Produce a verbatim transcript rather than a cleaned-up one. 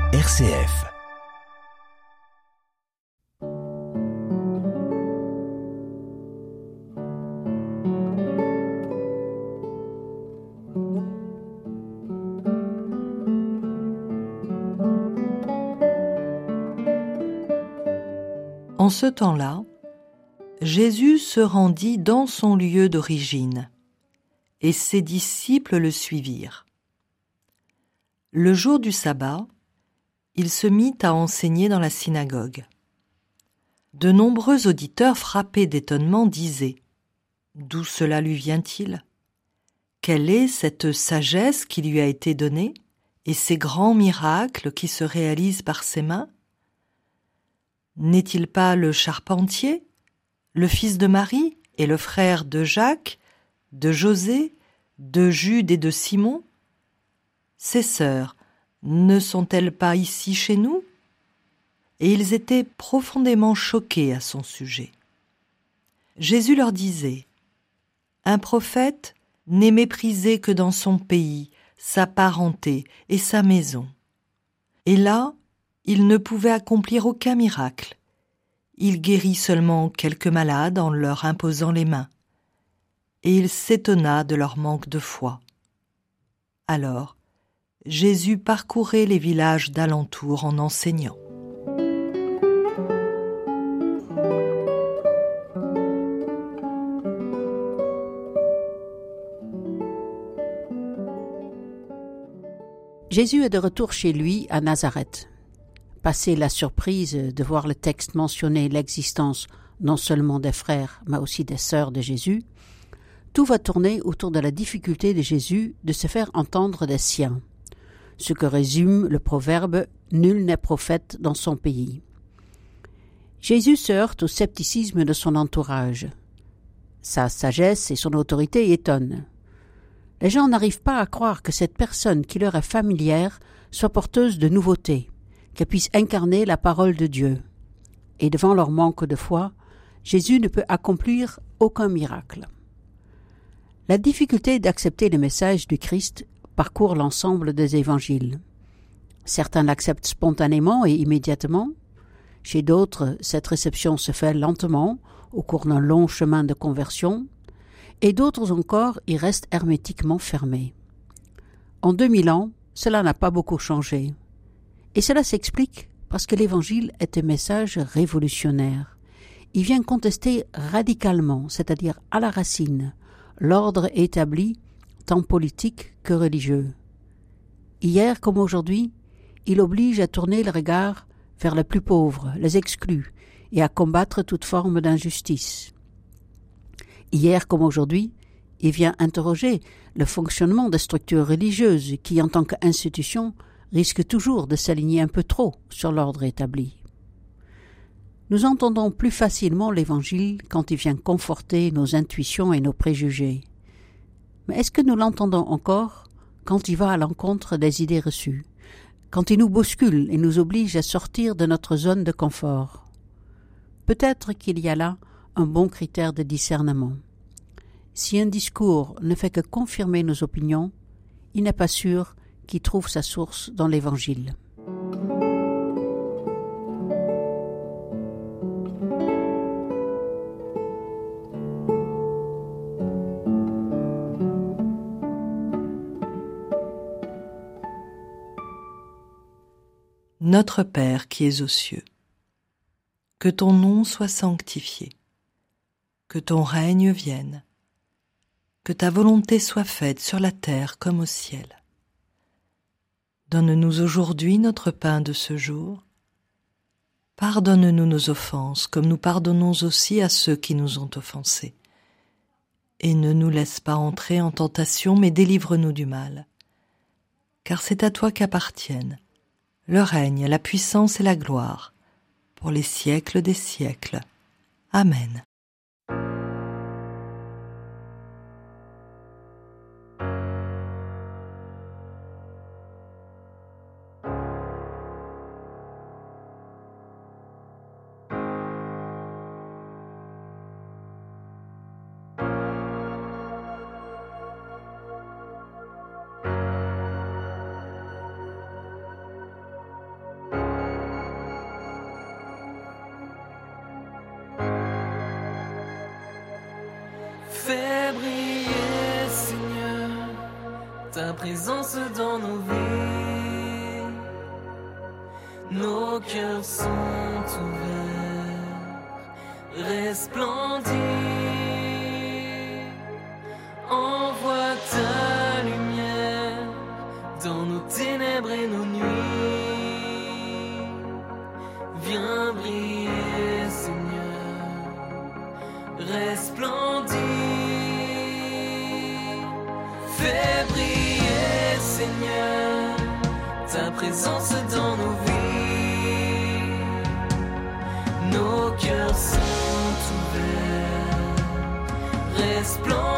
R C F. En ce temps-là, Jésus se rendit dans son lieu d'origine, et ses disciples le suivirent. Le jour du sabbat, il se mit à enseigner dans la synagogue. De nombreux auditeurs frappés d'étonnement disaient « D'où cela lui vient-il ? Quelle est cette sagesse qui lui a été donnée et ces grands miracles qui se réalisent par ses mains ? N'est-il pas le charpentier, le fils de Marie et le frère de Jacques, de José, de Jude et de Simon ? Ses sœurs ne sont-elles pas ici chez nous ? » Et ils étaient profondément choqués à son sujet. Jésus leur disait « Un prophète n'est méprisé que dans son pays, sa parenté et sa maison. » Et là, il ne pouvait accomplir aucun miracle. Il guérit seulement quelques malades en leur imposant les mains. Et il s'étonna de leur manque de foi. Alors, Jésus parcourait les villages d'alentour en enseignant. Jésus est de retour chez lui à Nazareth. Passé la surprise de voir le texte mentionner l'existence non seulement des frères, mais aussi des sœurs de Jésus, tout va tourner autour de la difficulté de Jésus de se faire entendre des siens, ce que résume le proverbe « Nul n'est prophète dans son pays ». Jésus se heurte au scepticisme de son entourage. Sa sagesse et son autorité étonnent. Les gens n'arrivent pas à croire que cette personne qui leur est familière soit porteuse de nouveautés, qu'elle puisse incarner la parole de Dieu. Et devant leur manque de foi, Jésus ne peut accomplir aucun miracle. La difficulté d'accepter le message du Christ parcourt l'ensemble des évangiles. Certains l'acceptent spontanément et immédiatement. Chez d'autres, cette réception se fait lentement, au cours d'un long chemin de conversion, et d'autres encore y restent hermétiquement fermés. En deux mille ans, cela n'a pas beaucoup changé. Et cela s'explique parce que l'Évangile est un message révolutionnaire. Il vient contester radicalement, c'est-à-dire à la racine, l'ordre établi, tant politique que religieux. Hier comme aujourd'hui, il oblige à tourner le regard vers les plus pauvres, les exclus, et à combattre toute forme d'injustice. Hier comme aujourd'hui, il vient interroger le fonctionnement des structures religieuses qui, en tant qu'institution, risquent toujours de s'aligner un peu trop sur l'ordre établi. Nous entendons plus facilement l'Évangile quand il vient conforter nos intuitions et nos préjugés. Mais est-ce que nous l'entendons encore quand il va à l'encontre des idées reçues, quand il nous bouscule et nous oblige à sortir de notre zone de confort? Peut-être qu'il y a là un bon critère de discernement. Si un discours ne fait que confirmer nos opinions, il n'est pas sûr qu'il trouve sa source dans l'Évangile. Notre Père qui es aux cieux, que ton nom soit sanctifié, que ton règne vienne, que ta volonté soit faite sur la terre comme au ciel. Donne-nous aujourd'hui notre pain de ce jour. Pardonne-nous nos offenses, comme nous pardonnons aussi à ceux qui nous ont offensés. Et ne nous laisse pas entrer en tentation, mais délivre-nous du mal. Car c'est à toi qu'appartiennent le règne, la puissance et la gloire, pour les siècles des siècles. Amen. présence dans nos vies. Nos cœurs sont ouverts, resplendis. Envoie ta lumière dans nos ténèbres et nos nuits. Viens briller, Seigneur, resplendis. Fais briller, Seigneur, ta présence dans nos vies. Nos cœurs sont ouverts, resplendis.